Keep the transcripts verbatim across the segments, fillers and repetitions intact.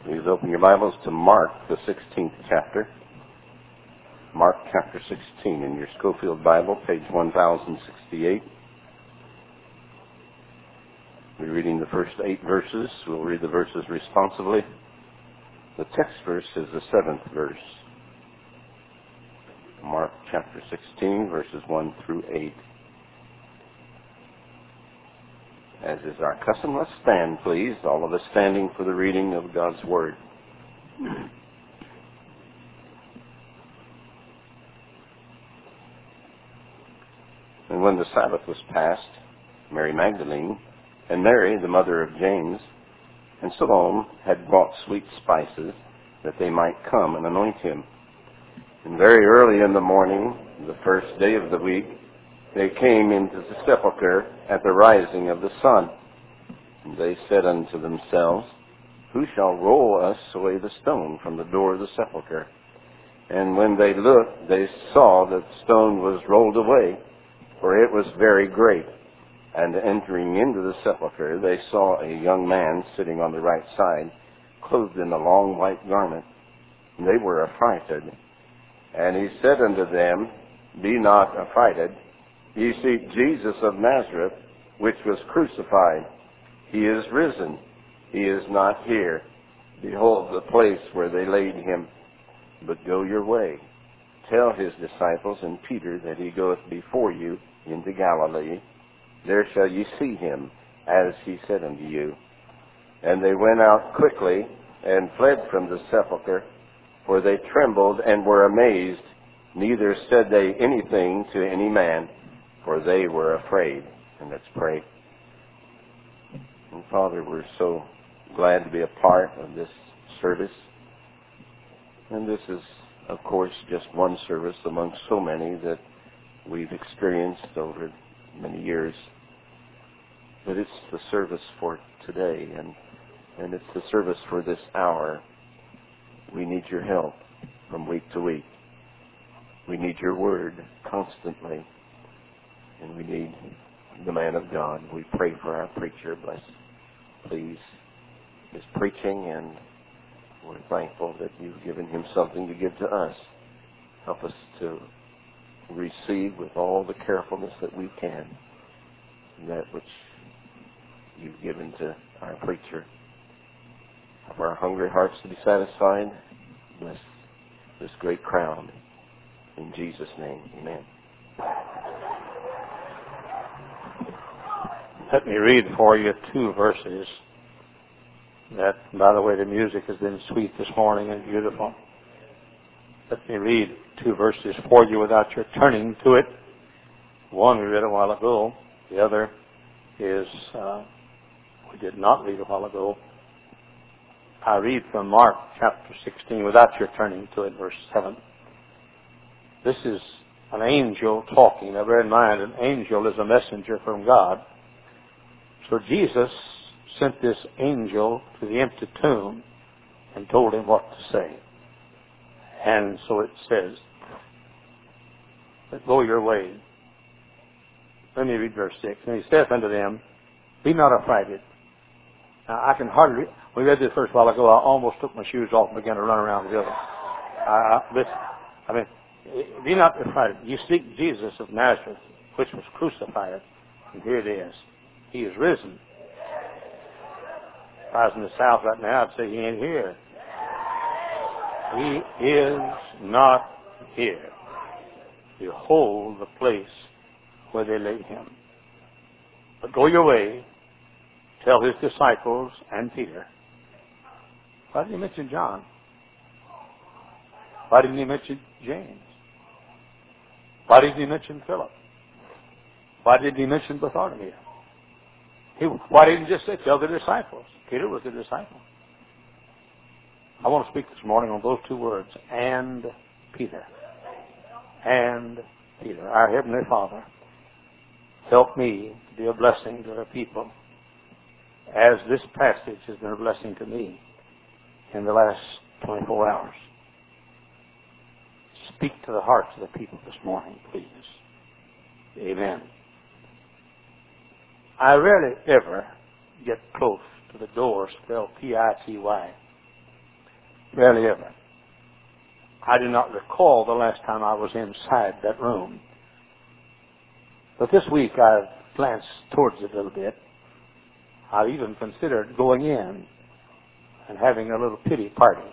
Please open your Bibles to Mark, the sixteenth chapter. Mark chapter sixteen in your Schofield Bible, page one thousand sixty-eight. We're reading the first eight verses. We'll read the verses responsively. The text verse is the seventh verse. Mark chapter sixteen, verses one through eight. As is our custom, let's stand, please, all of us standing for the reading of God's Word. And when the Sabbath was past, Mary Magdalene and Mary, the mother of James, and Salome had bought sweet spices that they might come and anoint him. And very early in the morning, the first day of the week, they came into the sepulchre at the rising of the sun. And they said unto themselves, Who shall roll us away the stone from the door of the sepulchre? And when they looked, they saw that the stone was rolled away, for it was very great. And entering into the sepulchre, they saw a young man sitting on the right side, clothed in a long white garment. And they were affrighted. And he said unto them, Be not affrighted. Ye seek Jesus of Nazareth, which was crucified. He is risen. He is not here. Behold the place where they laid him. But go your way. Tell his disciples and Peter that he goeth before you into Galilee. There shall ye see him, as he said unto you. And they went out quickly and fled from the sepulchre, for they trembled and were amazed. Neither said they anything to any man, for they were afraid. And let's pray. And Father, we're so glad to be a part of this service. And this is, of course, just one service among so many that we've experienced over many years. But it's the service for today, and, and it's the service for this hour. We need your help from week to week. We need your word constantly. And we need the man of God. We pray for our preacher. Bless, please, his preaching, and we're thankful that you've given him something to give to us. Help us to receive with all the carefulness that we can that which you've given to our preacher. Help our hungry hearts to be satisfied. Bless this great crowd. In Jesus' name, amen. Let me read for you two verses that, by the way, the music has been sweet this morning and beautiful. Let me read two verses for you without your turning to it. One we read a while ago. The other is, uh, we did not read a while ago. I read from Mark chapter sixteen without your turning to it, verse seven. This is an angel talking. Now bear in mind, an angel is a messenger from God. So Jesus sent this angel to the empty tomb and told him what to say. And so it says, Go your way. Let me read verse six. And he saith unto them, Be not affrighted. Now I can hardly read. We read this first while ago. I almost took my shoes off and began to run around the building. I, listen, I mean, be not affrighted. You seek Jesus of Nazareth, which was crucified. And here it is. He is risen. If I was in the South right now, I'd say he ain't here. He is not here. Behold the place where they laid him. But go your way. Tell his disciples and Peter. Why didn't he mention John? Why didn't he mention James? Why didn't he mention Philip? Why didn't he mention Bartholomew? He, why didn't he just say, tell the disciples? Peter was the disciple. I want to speak this morning on those two words, and Peter. And Peter. Our Heavenly Father, help me to be a blessing to the people as this passage has been a blessing to me in the last twenty-four hours. Speak to the hearts of the people this morning, please. Amen. I rarely ever get close to the door spelled P I T Y. Rarely ever. I do not recall the last time I was inside that room. But this week I've glanced towards it a little bit. I've even considered going in and having a little pity party.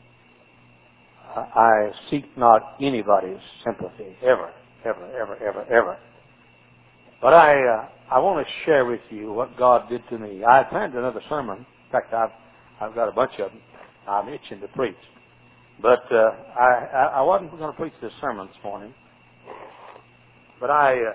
I seek not anybody's sympathy, ever, ever, ever, ever, ever. But I uh, I want to share with you what God did to me. I planned another sermon. In fact, I've I've got a bunch of them. I'm itching to preach. But uh, I, I I wasn't going to preach this sermon this morning. But I uh,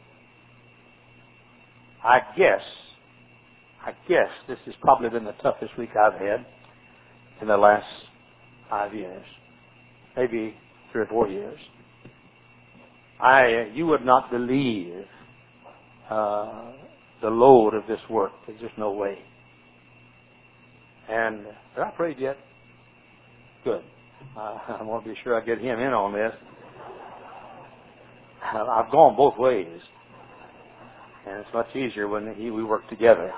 I guess I guess this has probably been the toughest week I've had in the last five years, maybe three or four years. I you would not believe uh, the load of this work. There's just no way. And have I prayed yet? Good. Uh, I want to be sure I get him in on this. I've gone both ways, and it's much easier when he, we work together.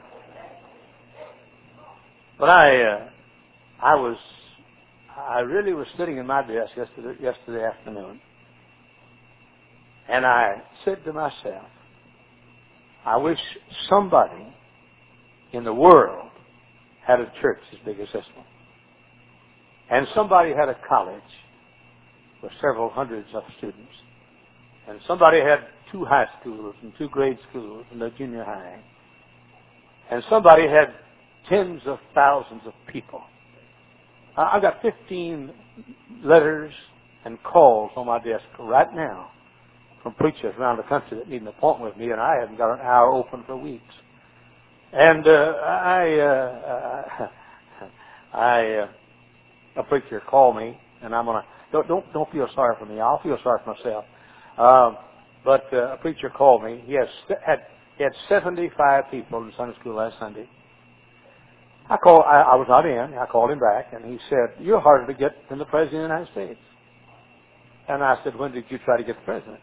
But I, uh, I was, I really was sitting in my desk yesterday, yesterday afternoon, and I said to myself, I wish somebody in the world had a church as big as this one. And somebody had a college with several hundreds of students. And somebody had two high schools and two grade schools and a junior high. And somebody had tens of thousands of people. I've got fifteen letters and calls on my desk right now from preachers around the country that need an appointment with me, and I haven't got an hour open for weeks. And uh, I, uh, I, uh, a preacher called me, and I'm gonna don't don't don't feel sorry for me. I'll feel sorry for myself. Um, but uh, a preacher called me. He has had he had seventy-five people in Sunday school last Sunday. I called. I, I was not in. I called him back, and he said, "You're harder to get than the President of the United States." And I said, "When did you try to get the President?"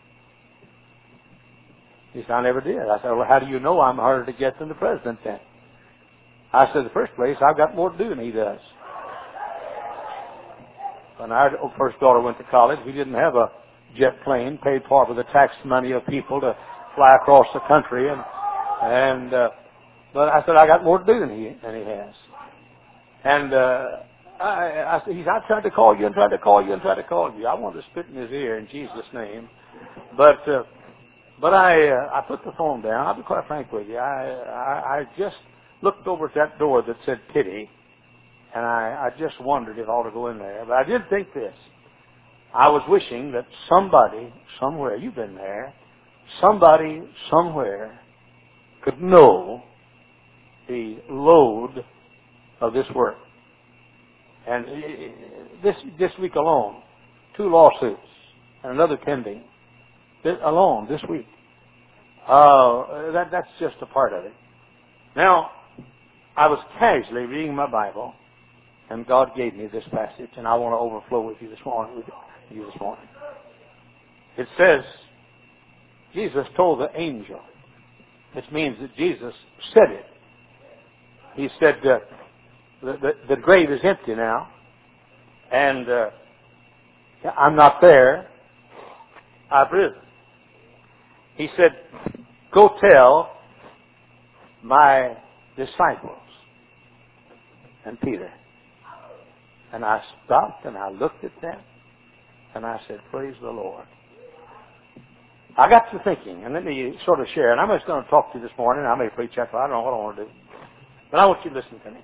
He said, "I never did." I said, "Well, how do you know I'm harder to get than the President then?" I said, "In the first place, I've got more to do than he does." When our first daughter went to college, we didn't have a jet plane paid for with the tax money of people to fly across the country, and and uh, but I said I got more to do than he than he has. And uh, I, I said, he's I tried to call you and tried to call you and tried to call you. I wanted to spit in his ear in Jesus' name, but uh, but I uh, I put the phone down. I'll be quite frank with you. I I, I just looked over at that door that said pity. And I, I just wondered if I ought to go in there. But I did think this. I was wishing that somebody, somewhere, you've been there, somebody, somewhere, could know the load of this work. And this this week alone, two lawsuits and another pending, this, alone this week. Uh, that that's just a part of it. Now, I was casually reading my Bible. And God gave me this passage, and I want to overflow with you this morning. With you this morning, it says, Jesus told the angel, which means that Jesus said it. He said, uh, the, the the grave is empty now, and uh, I'm not there. I've risen. He said, go tell my disciples and Peter. And I stopped and I looked at them and I said, praise the Lord. I got to thinking, and let me sort of share, and I'm just going to talk to you this morning. I may preach after, I don't know what I want to do. But I want you to listen to me.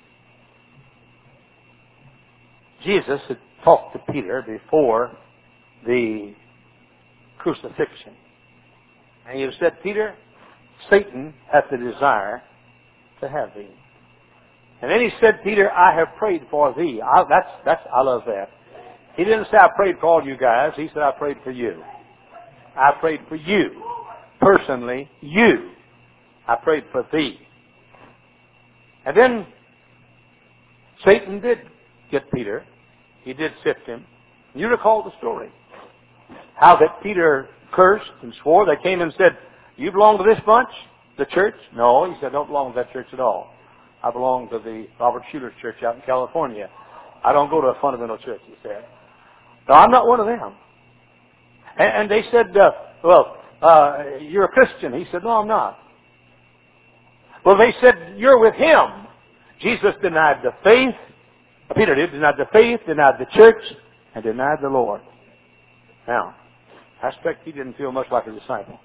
Jesus had talked to Peter before the crucifixion. And he had said, Peter, Satan hath the desire to have thee. And then he said, Peter, I have prayed for thee. I, that's, that's, I love that. He didn't say I prayed for all you guys. He said I prayed for you. I prayed for you. Personally, you. I prayed for thee. And then Satan did get Peter. He did sift him. You recall the story. How that Peter cursed and swore. They came and said, you belong to this bunch? The church? No, he said, I don't belong to that church at all. I belong to the Robert Schuller Church out in California. I don't go to a fundamental church, he said. No, I'm not one of them. And, and they said, uh, well, uh, you're a Christian. He said, no, I'm not. Well, they said, you're with him. Jesus denied the faith. Peter did, denied the faith, denied the church, and denied the Lord. Now, I expect he didn't feel much like a disciple.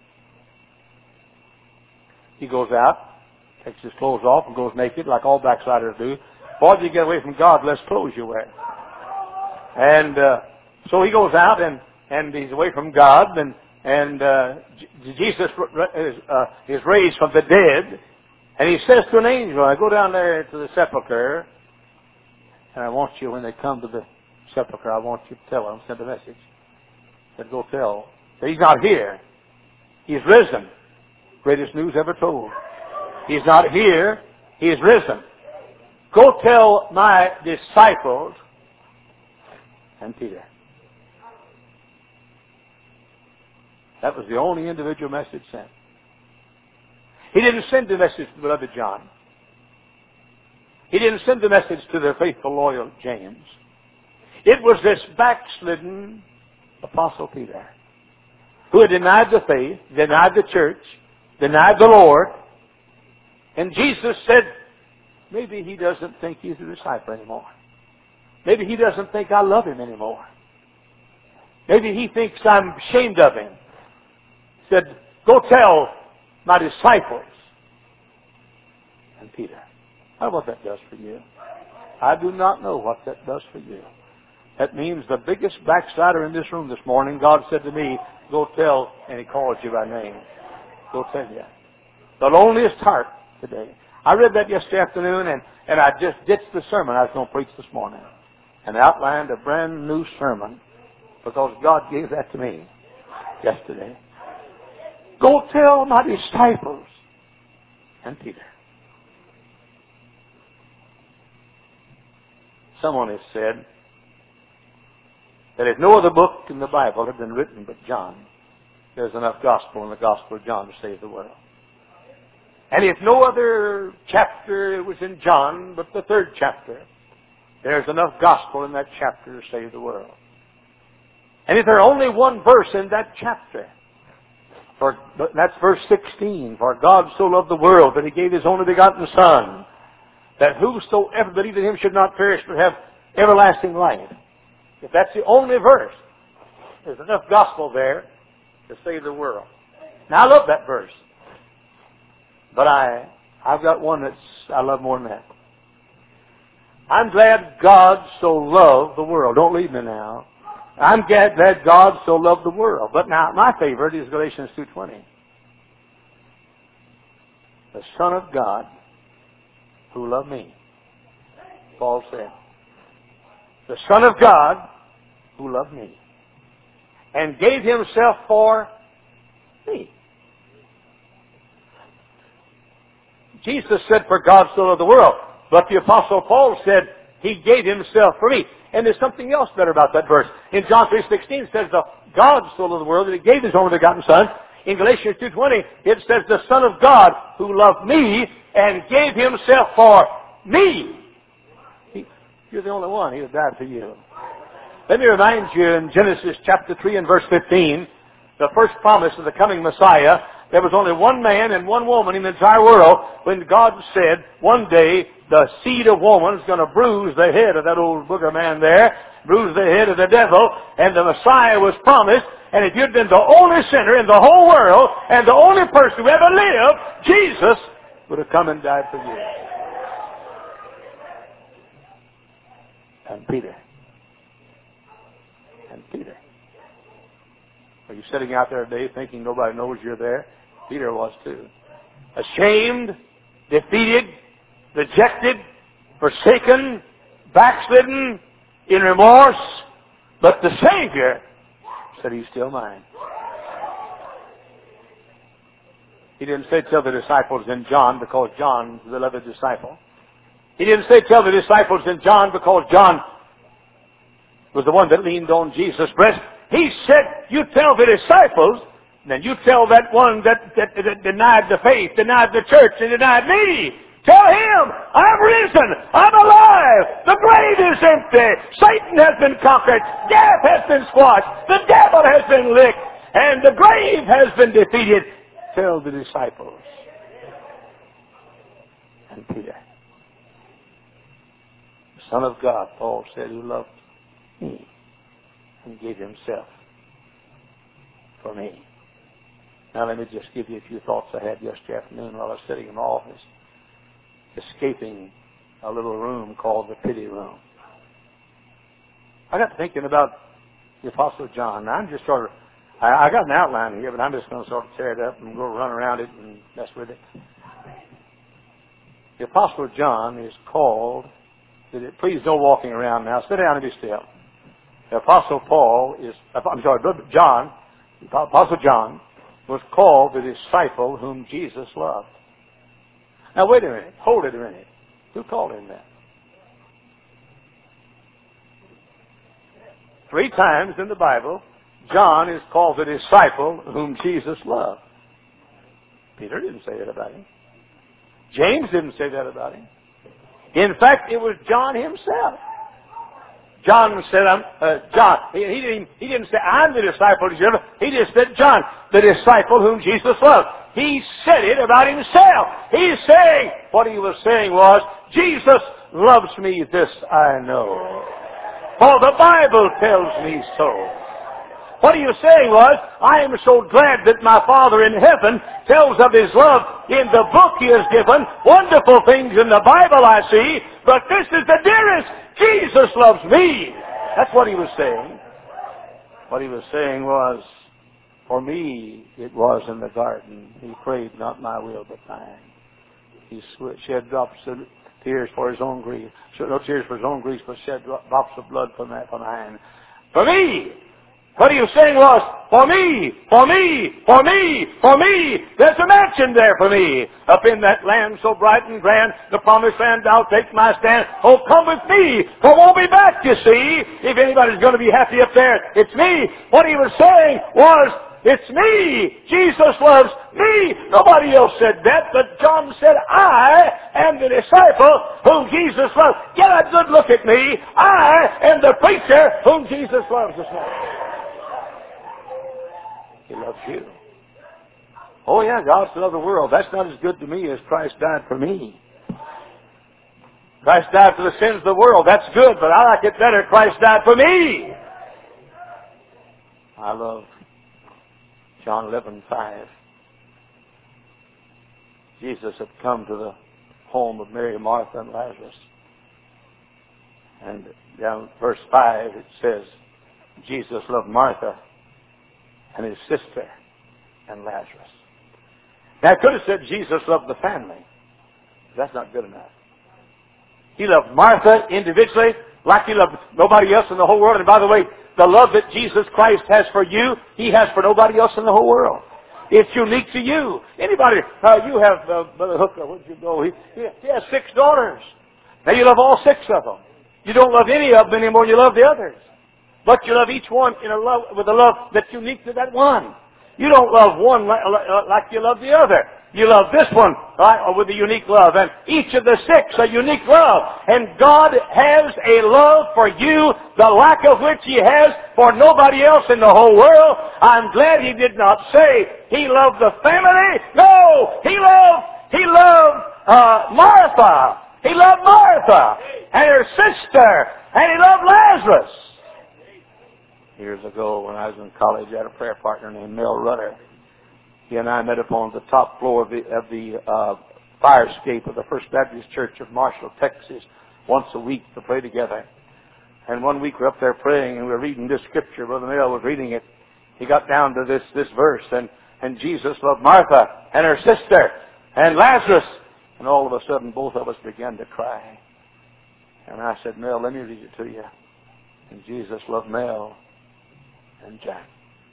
He goes out, takes his clothes off, and goes naked like all backsliders do. Boy, you get away from God, less clothes you wear. And uh, so he goes out, and, and he's away from God, and, and uh, J- Jesus is, uh, is raised from the dead. And he says to an angel, I go down there to the sepulcher, and I want you, when they come to the sepulcher, I want you to tell them, send a message. He said, go tell that he's not here. He's risen. Greatest news ever told. He's not here. He is risen. Go tell my disciples and Peter. That was the only individual message sent. He didn't send the message to beloved John. He didn't send the message to their faithful, loyal James. It was this backslidden Apostle Peter who had denied the faith, denied the church, denied the Lord. And Jesus said, maybe he doesn't think he's a disciple anymore. Maybe he doesn't think I love him anymore. Maybe he thinks I'm ashamed of him. He said, go tell my disciples and Peter. I don't know what that does for you. I do not know what that does for you. That means the biggest backslider in this room this morning, God said to me, go tell, and he called you by name. Go tell you. The loneliest heart today. I read that yesterday afternoon, and, and I just ditched the sermon I was going to preach this morning and outlined a brand new sermon because God gave that to me yesterday. Go tell my disciples and Peter. Someone has said that if no other book in the Bible had been written but John, there's enough gospel in the Gospel of John to save the world. And if no other chapter was in John but the third chapter, there's enough gospel in that chapter to save the world. And if there's only one verse in that chapter, for that's verse sixteen, for God so loved the world that he gave his only begotten Son, that whosoever believeth in him should not perish but have everlasting life. If that's the only verse, there's enough gospel there to save the world. Now I love that verse. But I, I've got one that's I love more than that. I'm glad God so loved the world. Don't leave me now. I'm glad that God so loved the world. But now my favorite is Galatians two twenty. The Son of God who loved me. Paul said. The Son of God who loved me. And gave himself for me. Jesus said, for God so loved the world. But the Apostle Paul said, he gave himself for me. And there's something else better about that verse. In John three sixteen it says, the God so loved the world that he gave his only begotten Son. In Galatians two twenty it says, the Son of God who loved me and gave himself for me. He, you're the only one. He has died for you. Let me remind you in Genesis chapter three and verse fifteen, the first promise of the coming Messiah, there was only one man and one woman in the entire world when God said, one day the seed of woman is going to bruise the head of that old booger man there, bruise the head of the devil, and the Messiah was promised. And if you'd been the only sinner in the whole world and the only person who ever lived, Jesus would have come and died for you. And Peter. And Peter. Are you sitting out there today thinking nobody knows you're there? Peter was too. Ashamed, defeated, rejected, forsaken, backslidden, in remorse. But the Savior said, he's still mine. He didn't say tell the disciples in John because John was the beloved disciple. He didn't say tell the disciples in John because John was the one that leaned on Jesus' breast. He said, you tell the disciples, then you tell that one that, that, that denied the faith, denied the church, and denied me. Tell him, I'm risen, I'm alive, alive. The grave is empty. Satan has been conquered. Death has been squashed. The devil has been licked. And the grave has been defeated. Tell the disciples. And Peter, the Son of God, Paul said, who loved me and gave himself for me. Now let me just give you a few thoughts I had yesterday afternoon while I was sitting in my office, escaping a little room called the pity room. I got thinking about the Apostle John. Now I'm just sort of, I, I got an outline here, but I'm just going to sort of tear it up and go run around it and mess with it. The Apostle John is called, please no walking around now, sit down and be still. The Apostle Paul is, I'm sorry, John, Apostle John was called the disciple whom Jesus loved. Now wait a minute, hold it a minute. Who called him that? Three times in the Bible, John is called the disciple whom Jesus loved. Peter didn't say that about him. James didn't say that about him. In fact, it was John himself. John said, um, uh, John, he, he, didn't, he didn't say, I'm the disciple of Jesus. He just said, John, the disciple whom Jesus loved. He said it about himself. He's saying, what he was saying was, Jesus loves me, this I know. For the Bible tells me so. What he was saying was, I am so glad that my Father in heaven tells of His love in the book He has given. Wonderful things in the Bible I see, but this is the dearest. Jesus loves me. That's what he was saying. What he was saying was, for me it was in the garden. He prayed, not my will but thine. He shed drops of tears for his own grief. No tears for his own grief, but shed drops of blood for mine. For me! What he was saying was, for me, for me, for me, for me. There's a mansion there for me. Up in that land so bright and grand, the promised land, I'll take my stand. Oh, come with me, for we'll be back, you see. If anybody's going to be happy up there, it's me. What he was saying was, it's me. Jesus loves me. Nobody else said that, but John said, I am the disciple whom Jesus loves. Get a good look at me. I am the preacher whom Jesus loves this morning. He loves you. Oh yeah, God so loved the world. That's not as good to me as Christ died for me. Christ died for the sins of the world. That's good, but I like it better. Christ died for me. I love John eleven five. Jesus had come to the home of Mary, Martha, and Lazarus. And down verse five it says, Jesus loved Martha and his sister and Lazarus. Now, I could have said Jesus loved the family. That's not good enough. He loved Martha individually, like he loved nobody else in the whole world. And by the way, the love that Jesus Christ has for you, He has for nobody else in the whole world. It's unique to you. Anybody, uh, you have, uh, Brother Hooker, where'd you go? He, he, he has six daughters. Now you love all six of them. You don't love any of them any more than you love the others. But you love each one in a love, with a love that's unique to that one. You don't love one like, like you love the other. You love this one right, with a unique love. And each of the six a unique love. And God has a love for you, the lack of which He has for nobody else in the whole world. I'm glad He did not say He loved the family. No! He loved, He loved uh, Martha. He loved Martha and her sister. And He loved Lazarus. Years ago, when I was in college, I had a prayer partner named Mel Rudder. He and I met upon the top floor of the, of the uh, fire escape of the First Baptist Church of Marshall, Texas, once a week to pray together. And one week we're up there praying, and we're reading this scripture. Brother Mel was reading it. He got down to this, this verse, and, and Jesus loved Martha and her sister and Lazarus. And all of a sudden, both of us began to cry. And I said, Mel, let me read it to you. And Jesus loved Mel and Jack.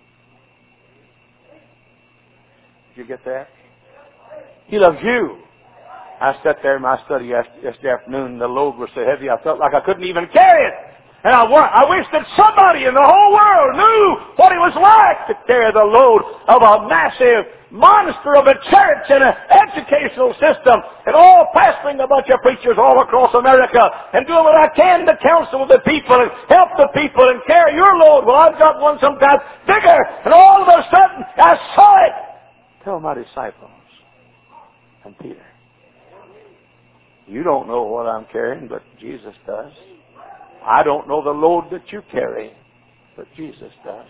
Did you get that? He loves you. I sat there in my study yesterday afternoon, and the load was so heavy I felt like I couldn't even carry it. And I, I wish that somebody in the whole world knew what it was like to carry the load of a massive monster of a church and an educational system and all pastoring a bunch of preachers all across America and doing what I can to counsel with the people and help the people and carry your load. Well, I've got one sometimes bigger, and all of a sudden I saw it. Tell my disciples and Peter, you don't know what I'm carrying, but Jesus does. I don't know the load that you carry, but Jesus does.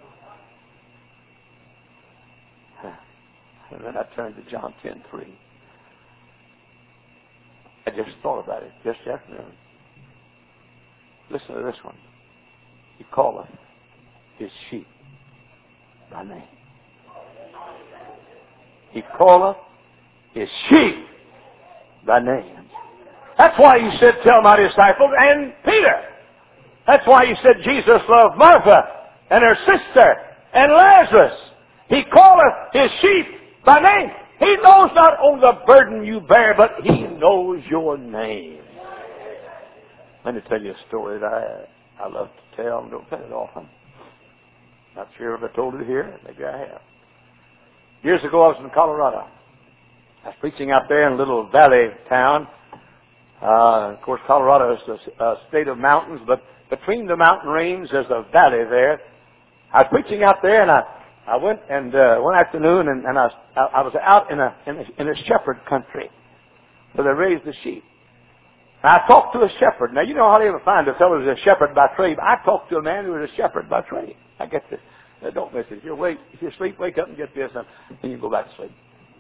And then I turned to John ten three. I just thought about it just afternoon. Listen to this one. He calleth his sheep by name. He calleth his sheep by name. That's why he said, tell my disciples and Peter. That's why he said Jesus loved Martha and her sister and Lazarus. He calleth his sheep by name. He knows not only the burden you bear, but he knows your name. Let me tell you a story that I, I love to tell and don't tell it often. Not sure if I told it here. Maybe I have. Years ago I was in Colorado. I was preaching out there in a little valley town. Uh, of course, Colorado is a, a state of mountains, but between the mountain range there's a valley there. I was preaching out there, and I, I went and uh, one afternoon, and, and I, was, I, I was out in a, in a in a shepherd country where they raised the sheep. And I talked to a shepherd. Now you know how they ever find a fellow who's a shepherd by trade. I talked to a man who was a shepherd by trade. I get this. Now, don't miss it. If you wait, if you sleep, wake up and get this, and then you go back to sleep.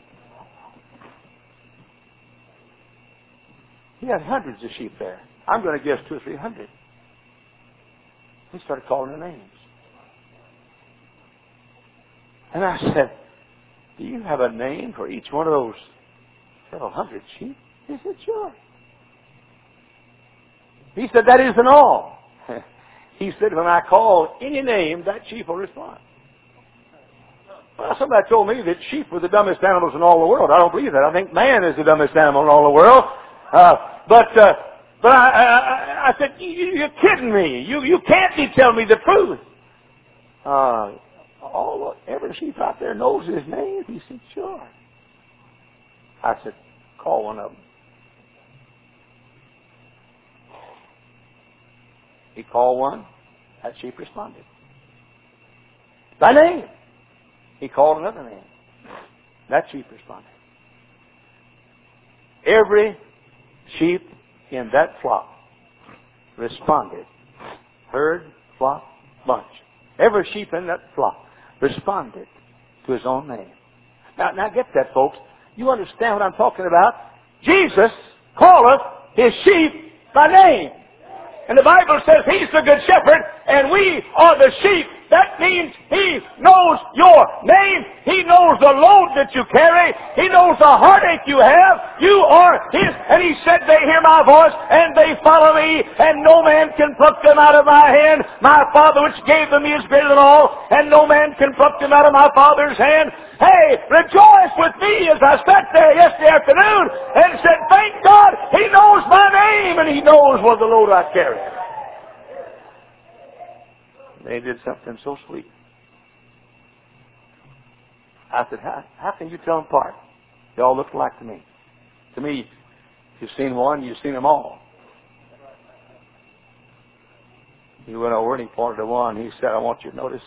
He had hundreds of sheep there. I'm going to guess two or three hundred. He started calling their names. And I said, do you have a name for each one of those several hundred sheep? He said, sure. He said, that isn't all. He said, when I call any name, that sheep will respond. Well, somebody told me that sheep were the dumbest animals in all the world. I don't believe that. I think man is the dumbest animal in all the world. Uh, but uh, but I, I, I said, you, you're kidding me. You you can't be telling me the truth. Uh, all every sheep out there knows his name. He said, sure. I said, call one of them. He called one. That sheep responded. By name. He called another name. That sheep responded. Every sheep in that flock responded. Herd, flock, bunch. Every sheep in that flock responded to his own name. Now, now get that, folks. You understand what I'm talking about? Jesus calleth his sheep by name. And the Bible says he's the good shepherd, and we are the sheep. That means he knows your name. He knows the load that you carry. He knows the heartache you have. You are his. And he said, they hear my voice, and they follow me, and no man can pluck them out of my hand. My Father which gave them is greater than all, and no man can pluck them out of my Father's hand. Hey, rejoice with me as I sat there yesterday afternoon and said, thank God, he knows my name, and he knows what the load I carry. They did something so sweet. I said, how, how can you tell them apart? They all look alike to me. To me, you've seen one, you've seen them all. He went over and he pointed to one. He said, I want you to notice.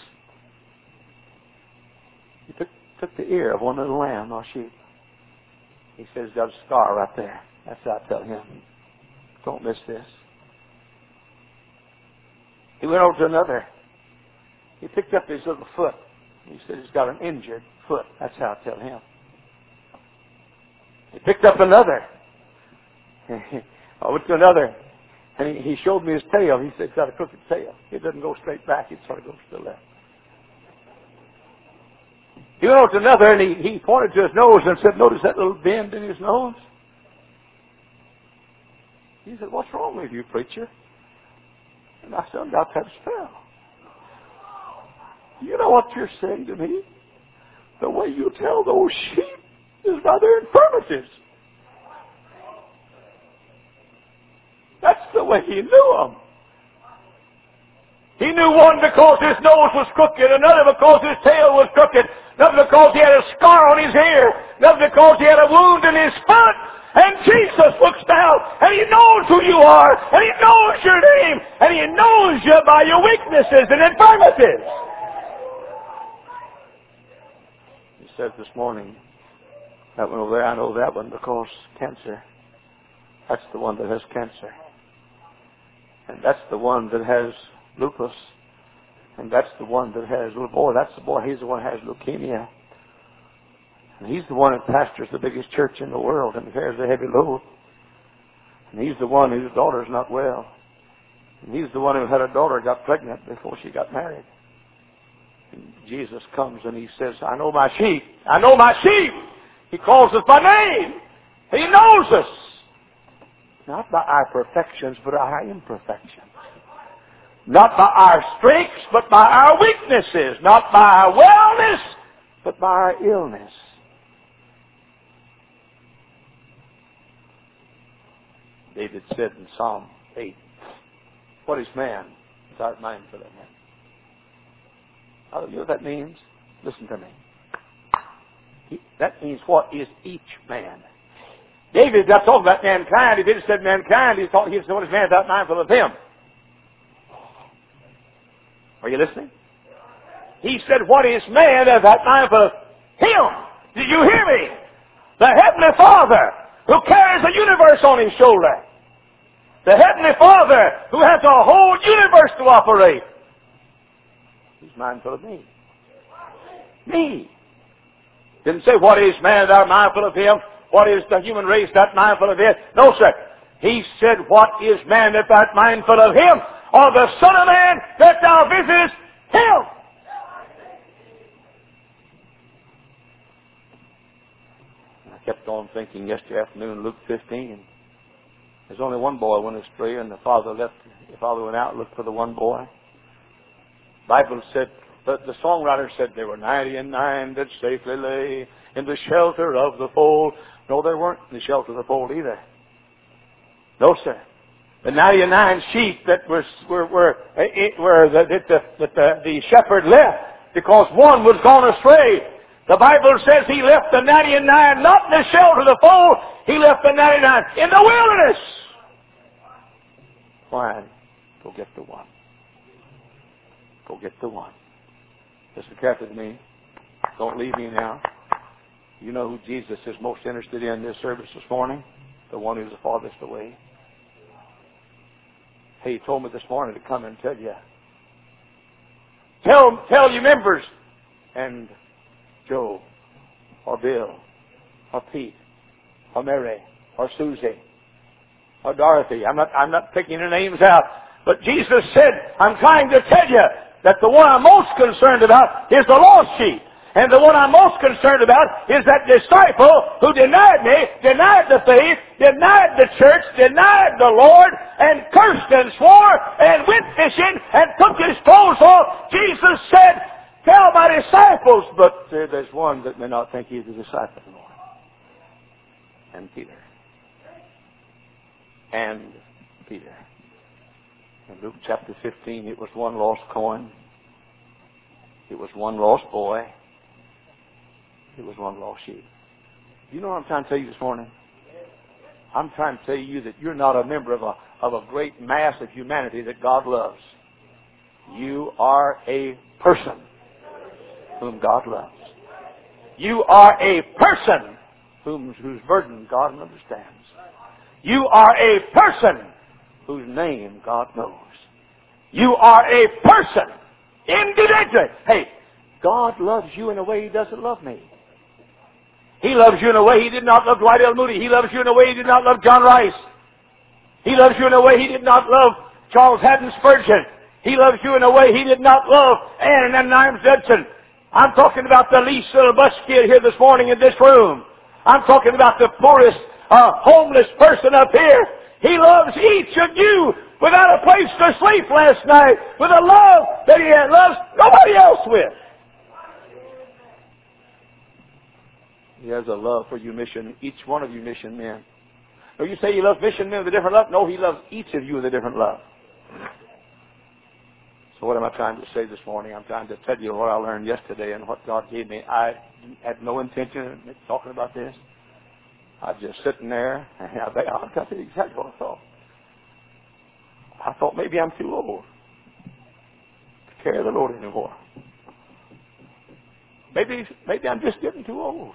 He took, took the ear of one of the lamb or sheep. He says, got a scar right there. That's what I tell him. Don't miss this. He went over to another. He picked up his little foot. He said he's got an injured foot. That's how I tell him. He picked up another. I went to another. And he, he showed me his tail. He said he's got a crooked tail. It doesn't go straight back. It sort of goes to the left. He went over to another and he, he pointed to his nose and said, notice that little bend in his nose? He said, what's wrong with you, preacher? And I said, I've got that spell. You know what you're saying to me? The way you tell those sheep is by their infirmities. That's the way he knew them. He knew one because his nose was crooked, another because his tail was crooked, another because he had a scar on his ear, another because he had a wound in his foot. And Jesus looks down, and He knows who you are, and He knows your name, and He knows you by your weaknesses and infirmities. He said this morning, that one over there, I know that one because cancer. That's the one that has cancer. And that's the one that has lupus. And that's the one that has, little boy, that's the boy, he's the one that has leukemia. And he's the one that pastors the biggest church in the world and carries a heavy load. And he's the one whose daughter's not well. And he's the one who had a daughter got pregnant before she got married. And Jesus comes and He says, I know my sheep. I know my sheep. He calls us by name. He knows us. Not by our perfections, but our imperfections. Not by our strengths, but by our weaknesses. Not by our wellness, but by our illness. David said in Psalm eight, what is man? Without mindful of him. Oh, you know what that means? Listen to me. He, that means what is each man? David is not talking about mankind. If he had said mankind, he's talking, he's what is man without mindful of him. Are you listening? He said, what is man without mindful of him? Did you hear me? The Heavenly Father who carries the universe on His shoulder. The Heavenly Father who has a whole universe to operate. He's mindful of me. Me. Didn't say, what is man that are mindful of him? What is the human race that mindful of it? No, sir. He said, what is man that art mindful of him? Or the Son of Man that thou visitest him? I kept on thinking yesterday afternoon, Luke fifteen. There's only one boy went astray, and the father left. The father went out and looked for the one boy. The Bible said, the, the songwriter said, there were ninety and nine that safely lay in the shelter of the fold. No, they weren't in the shelter of the fold either. No, sir. The ninety-nine sheep that was, were, were, were the, the, the, the, the shepherd left because one was gone astray. The Bible says he left the ninety-nine not in the shelter of the fold. He left the ninety-nine in the wilderness. Why? Go get the one. Go get the one. Listen carefully to me. Don't leave me now. You know who Jesus is most interested in this service this morning? The one who's the farthest away. Hey, he told me this morning to come and tell you. Tell, tell your members. And Joe, or Bill, or Pete, or Mary, or Susie, or Dorothy. I'm not, I'm not picking their names out. But Jesus said, I'm trying to tell you that the one I'm most concerned about is the lost sheep. And the one I'm most concerned about is that disciple who denied me, denied the faith, denied the church, denied the Lord, and cursed and swore, and went fishing, and took his clothes off. Jesus said, tell my disciples, but uh, there's one that may not think he's a disciple anymore. And Peter. And Peter. In Luke chapter fifteen, it was one lost coin. It was one lost boy. It was one lost sheep. You know what I'm trying to tell you this morning? I'm trying to tell you that you're not a member of a, of a great mass of humanity that God loves. You are a person whom God loves. You are a person whom, whose burden God understands. You are a person whose name God knows. You are a person individually. Hey, God loves you in a way He doesn't love me. He loves you in a way He did not love Dwight L. Moody. He loves you in a way He did not love John Rice. He loves you in a way He did not love Charles Haddon Spurgeon. He loves you in a way He did not love Ann and Nimes Judson. I'm talking about the least little bus kid here this morning in this room. I'm talking about the poorest, uh, homeless person up here. He loves each of you without a place to sleep last night, with a love that He loves nobody else with. He has a love for you mission, each one of you mission men. So you say He loves mission men with a different love? No, He loves each of you with a different love. So what am I trying to say this morning? I'm trying to tell you what I learned yesterday and what God gave me. I had no intention of talking about this. I was just sitting there, and I think I'll tell you exactly what I thought. I thought maybe I'm too old to carry the load anymore. Maybe, maybe I'm just getting too old.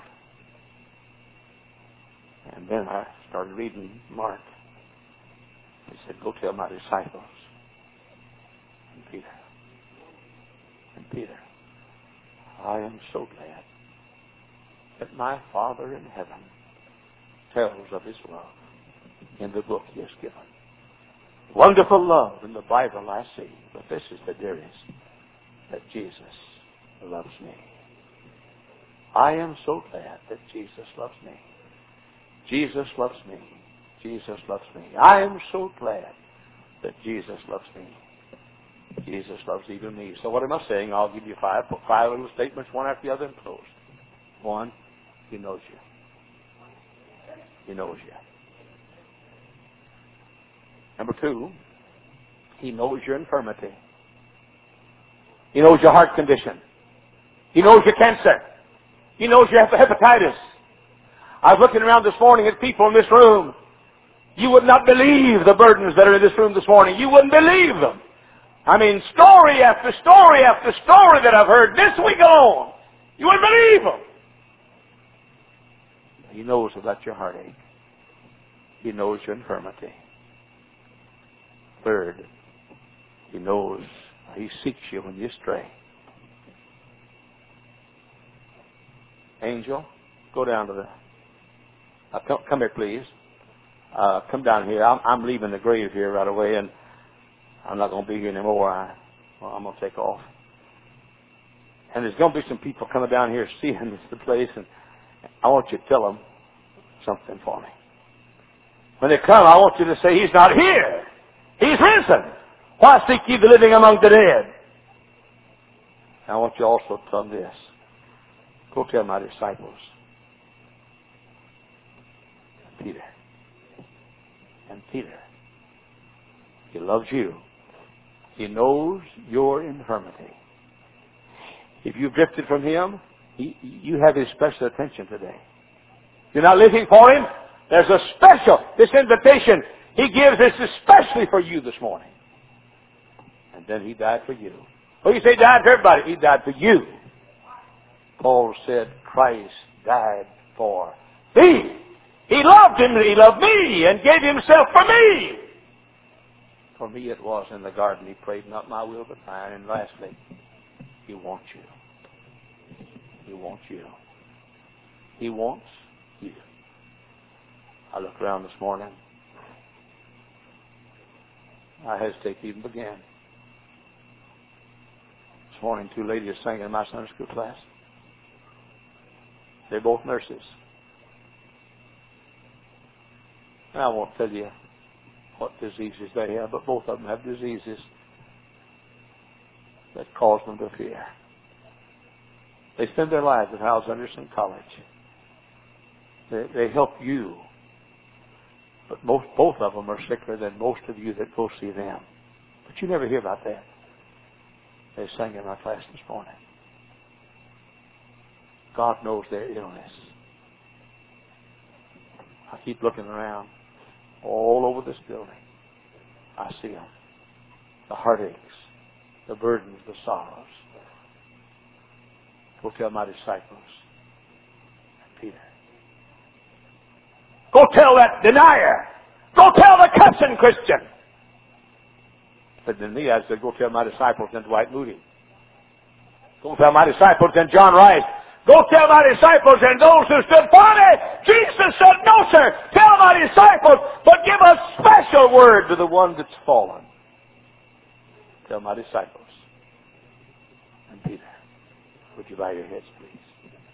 And then I started reading Mark. He said, go tell my disciples. And Peter. And Peter, I am so glad that my Father in heaven tells of His love in the book He has given. Wonderful love in the Bible I see, but this is the dearest, that Jesus loves me. I am so glad that Jesus loves me. Jesus loves me. Jesus loves me. I am so glad that Jesus loves me. Jesus loves even me. So what am I saying? I'll give you five, five little statements, one after the other, and close. One, He knows you. He knows you. Number two, He knows your infirmity. He knows your heart condition. He knows your cancer. He knows you have hepatitis. I was looking around this morning at people in this room. You would not believe the burdens that are in this room this morning. You wouldn't believe them. I mean, story after story after story that I've heard this week alone. You wouldn't believe them. He knows about your heartache. He knows your infirmity. Third, He knows He seeks you when you stray. Angel, go down to the... Uh, come, come here, please. Uh, come down here. I'm, I'm leaving the grave here right away, and I'm not going to be here anymore. I, well, I'm going to take off. And there's going to be some people coming down here seeing the place, and I want you to tell them something for me. When they come, I want you to say, He's not here. He's risen. Why seek ye the living among the dead? And I want you also to tell them this. Go tell my disciples. Peter. And Peter. He loves you. He knows your infirmity. If you've drifted from Him, he, you have His special attention today. You're not living for Him? There's a special, this invitation He gives us especially for you this morning. And then He died for you. Well, you say He died for everybody. He died for you. Paul said, Christ died for thee. He loved Him, He loved me, and gave Himself for me. For me it was in the garden. He prayed, not my will but thine. And lastly, He wants you. He wants you. He wants you. I looked around this morning. I hesitate to even begin. This morning, two ladies sang in my Sunday school class. They're both nurses. And I won't tell you what diseases they have, but both of them have diseases that cause them to fear. They spend their lives at Howes Anderson College. They, they help you. But most, both of them are sicker than most of you that go see them. But you never hear about that. They sang in my class this morning. God knows their illness. I keep looking around all over this building. I see them. The heartaches, the burdens, the sorrows. Go tell my disciples. Peter. Go tell that denier. Go tell the cussing Christian. But then me, I said, go tell my disciples and Dwight Moody. Go tell my disciples and John Rice. Go tell my disciples and those who stood for me. Jesus said, no, sir. Tell my disciples, but give a special word to the one that's fallen. Tell my disciples. And Peter, would you bow your heads, please?